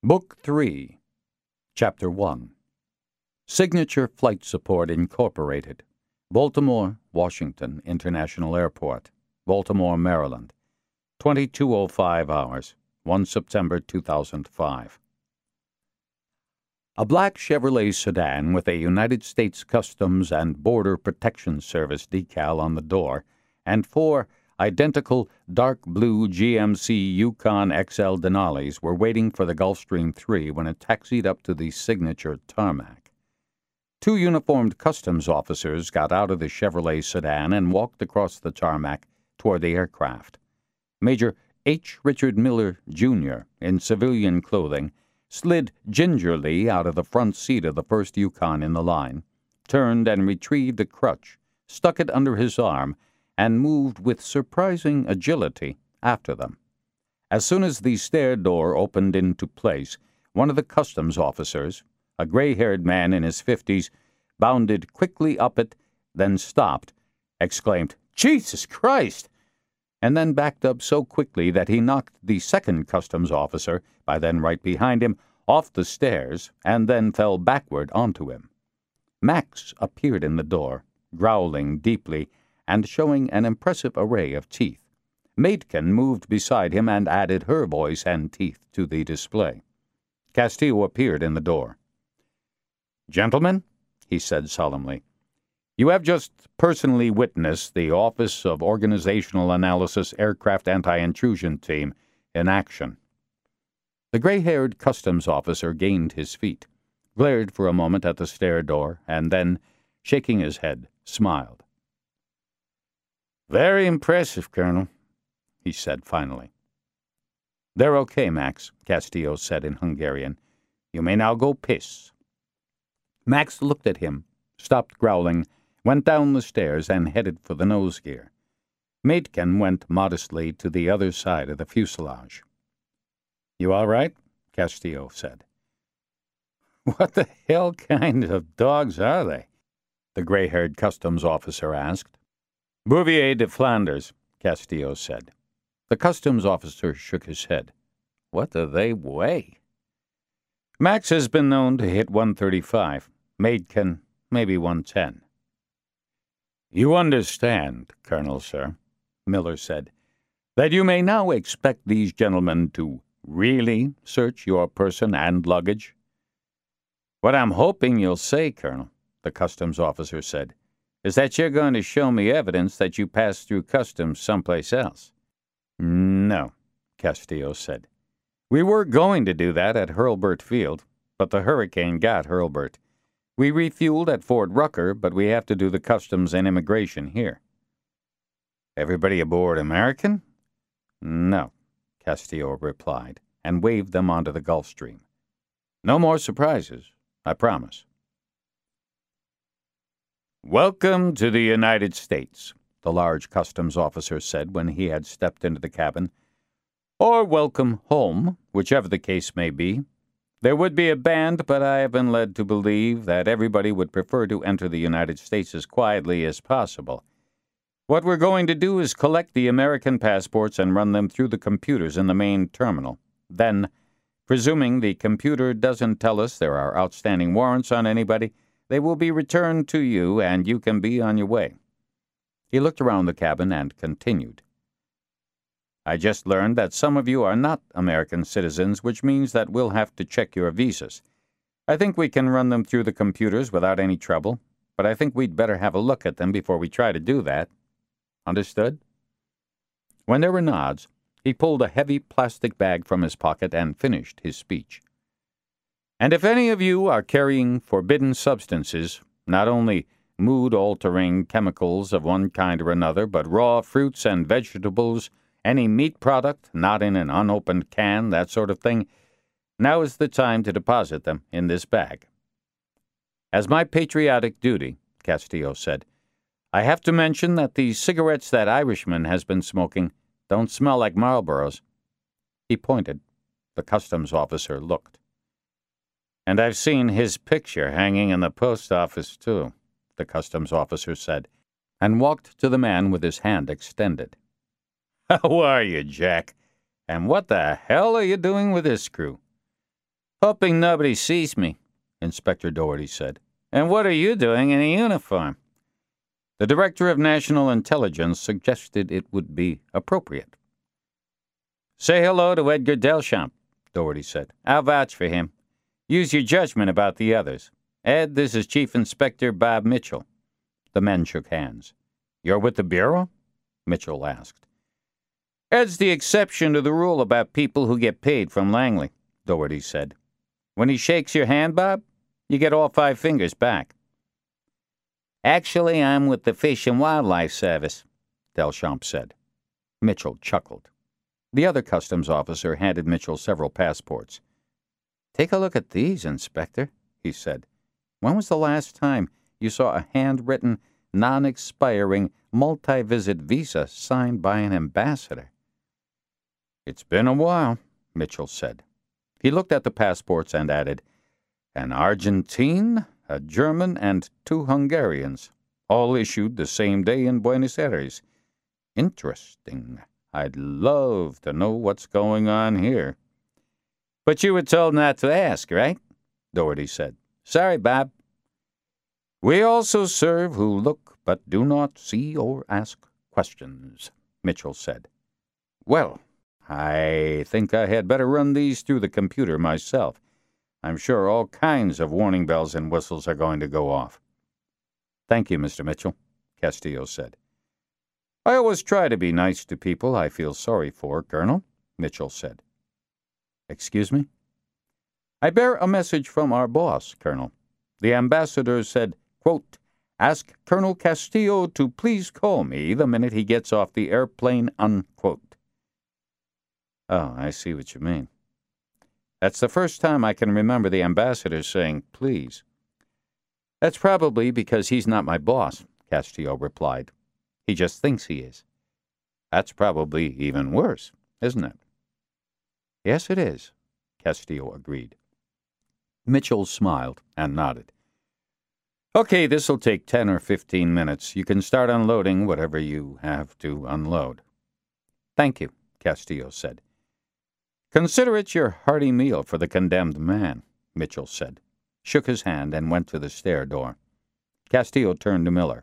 Book 3, Chapter 1. Signature Flight Support Incorporated, Baltimore, Washington International Airport, Baltimore, Maryland, 22:05 hours, 1 September 2005. A black Chevrolet sedan with a United States Customs and Border Protection Service decal on the door and 4 identical dark blue GMC Yukon XL Denali's were waiting for the Gulfstream III when it taxied up to the signature tarmac. 2 uniformed customs officers got out of the Chevrolet sedan and walked across the tarmac toward the aircraft. Major H. Richard Miller, Jr., in civilian clothing, slid gingerly out of the front seat of the first Yukon in the line, turned and retrieved a crutch, stuck it under his arm, and moved with surprising agility after them. As soon as the stair door opened into place, one of the customs officers, a gray-haired man in his 50s, bounded quickly up it, then stopped, exclaimed, "Jesus Christ!" and then backed up so quickly that he knocked the second customs officer, by then right behind him, off the stairs, and then fell backward onto him. Max appeared in the door, growling deeply, and showing an impressive array of teeth. Maitken moved beside him and added her voice and teeth to the display. Castillo appeared in the door. "Gentlemen," he said solemnly, "you have just personally witnessed the Office of Organizational Analysis Aircraft Anti-Intrusion Team in action." The gray-haired customs officer gained his feet, glared for a moment at the stair door, and then, shaking his head, smiled. "Very impressive, Colonel," he said finally. "They're okay, Max," Castillo said in Hungarian. "You may now go piss." Max looked at him, stopped growling, went down the stairs, and headed for the nose gear. Maitken went modestly to the other side of the fuselage. "You all right?" Castillo said. "What the hell kind of dogs are they?" the gray-haired customs officer asked. "Bouvier de Flanders," Castillo said. The customs officer shook his head. "What do they weigh?" "Max has been known to hit 135. Maitken, maybe 110. "You understand, Colonel, sir," Miller said, "that you may now expect these gentlemen to really search your person and luggage?" "What I'm hoping you'll say, Colonel," the customs officer said, "is that you're going to show me evidence that you passed through customs someplace else." "No," Castillo said. "We were going to do that at Hurlburt Field, but the hurricane got Hurlburt. We refueled at Fort Rucker, but we have to do the customs and immigration here." "Everybody aboard American?" "No," Castillo replied, and waved them onto the Gulfstream. "No more surprises, I promise." "Welcome to the United States," the large customs officer said when he had stepped into the cabin. "Or welcome home, whichever the case may be. There would be a band, but I have been led to believe that everybody would prefer to enter the United States as quietly as possible. What we're going to do is collect the American passports and run them through the computers in the main terminal. Then, presuming the computer doesn't tell us there are outstanding warrants on anybody, they will be returned to you, and you can be on your way." He looked around the cabin and continued. "I just learned that some of you are not American citizens, which means that we'll have to check your visas. I think we can run them through the computers without any trouble, but I think we'd better have a look at them before we try to do that. Understood?" When there were nods, he pulled a heavy plastic bag from his pocket and finished his speech. "And if any of you are carrying forbidden substances, not only mood-altering chemicals of one kind or another, but raw fruits and vegetables, any meat product not in an unopened can, that sort of thing, now is the time to deposit them in this bag." "As my patriotic duty," Castillo said, "I have to mention that the cigarettes that Irishman has been smoking don't smell like Marlboros." He pointed. The customs officer looked. "And I've seen his picture hanging in the post office, too," the customs officer said, and walked to the man with his hand extended. "How are you, Jack? And what the hell are you doing with this crew?" Hoping nobody sees me, Inspector Doherty said. And what are you doing in a uniform? The Director of National Intelligence suggested it would be appropriate. Say hello to Edgar Delchamp, Doherty said. I'll vouch for him. Use your judgment about the others. Ed, this is Chief Inspector Bob Mitchell. The men shook hands. You're with the Bureau? Mitchell asked. Ed's the exception to the rule about people who get paid from Langley, Doherty said. When he shakes your hand, Bob, you get all 5 fingers back. Actually, I'm with the Fish and Wildlife Service, Delchamp said. Mitchell chuckled. The other customs officer handed Mitchell several passports. Take a look at these, Inspector, he said. When was the last time you saw a handwritten, non-expiring, multi-visit visa signed by an ambassador? It's been a while, Mitchell said. He looked at the passports and added, an Argentine, a German, and 2 Hungarians, all issued the same day in Buenos Aires. Interesting. I'd love to know what's going on here. But you were told not to ask, right? Doherty said. Sorry, Bob. We also serve who look but do not see or ask questions, Mitchell said. Well, I think I had better run these through the computer myself. I'm sure all kinds of warning bells and whistles are going to go off. Thank you, Mr. Mitchell, Castillo said. I always try to be nice to people I feel sorry for, Colonel, Mitchell said. Excuse me? I bear a message from our boss, Colonel. The ambassador said, quote, ask Colonel Castillo to please call me the minute he gets off the airplane, unquote. Oh, I see what you mean. That's the first time I can remember the ambassador saying, please. That's probably because he's not my boss, Castillo replied. He just thinks he is. That's probably even worse, isn't it? Yes, it is, Castillo agreed. Mitchell smiled and nodded. Okay, this'll take 10 or 15 minutes. You can start unloading whatever you have to unload. Thank you, Castillo said. Consider it your hearty meal for the condemned man, Mitchell said, shook his hand, and went to the stair door. Castillo turned to Miller.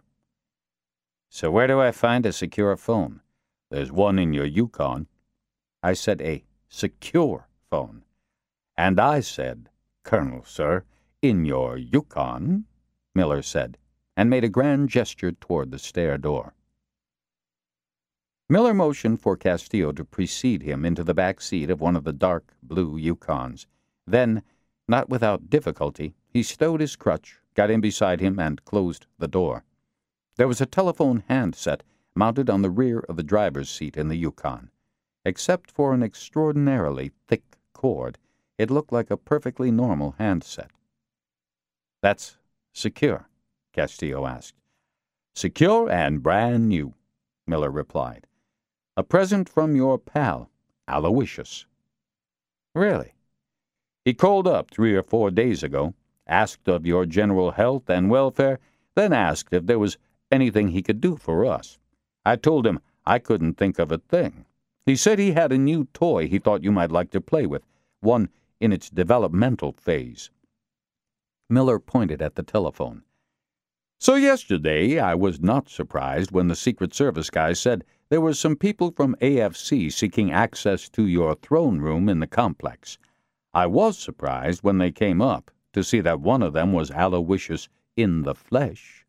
So where do I find a secure phone? There's one in your Yukon. I said a secure phone. And I said, Colonel, sir, in your Yukon, Miller said, and made a grand gesture toward the stair door. Miller motioned for Castillo to precede him into the back seat of one of the dark blue Yukons. Then, not without difficulty, he stowed his crutch, got in beside him, and closed the door. There was a telephone handset mounted on the rear of the driver's seat in the Yukon. Except for an extraordinarily thick cord, it looked like a perfectly normal handset. That's secure, Castillo asked. Secure and brand new, Miller replied. A present from your pal, Aloysius. Really? He called up 3 or 4 days ago, asked of your general health and welfare, then asked if there was anything he could do for us. I told him I couldn't think of a thing. He said he had a new toy he thought you might like to play with, one in its developmental phase. Miller pointed at the telephone. So yesterday I was not surprised when the Secret Service guy said there were some people from AFC seeking access to your throne room in the complex. I was surprised when they came up to see that one of them was Aloysius in the flesh.